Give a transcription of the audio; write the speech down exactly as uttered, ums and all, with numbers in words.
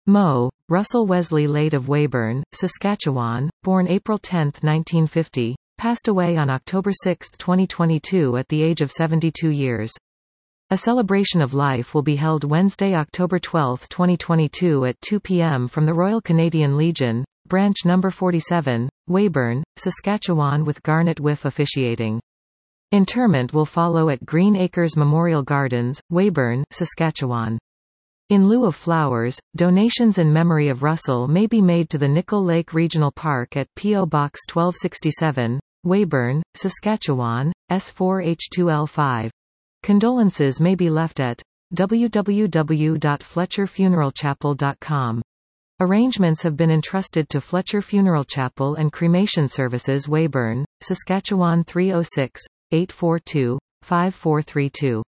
Moe, Russell Wesley Lade of Weyburn, Saskatchewan, born April tenth nineteen fifty, passed away on October sixth twenty twenty-two at the age of seventy-two years. A celebration of life will be held Wednesday, October twelfth twenty twenty-two at two p m from the Royal Canadian Legion, branch number forty-seven, Weyburn, Saskatchewan, with Garnet Whiff officiating. Interment will follow at Green Acres Memorial Gardens, Weyburn, Saskatchewan. In lieu of flowers, donations in memory of Russell may be made to the Nickel Lake Regional Park at P O Box twelve sixty-seven, Weyburn, Saskatchewan, S four H two L five. Condolences may be left at w w w dot fletcher funeral chapel dot com. Arrangements have been entrusted to Fletcher Funeral Chapel and Cremation Services, Weyburn, Saskatchewan three oh six, eight four two, five four three two.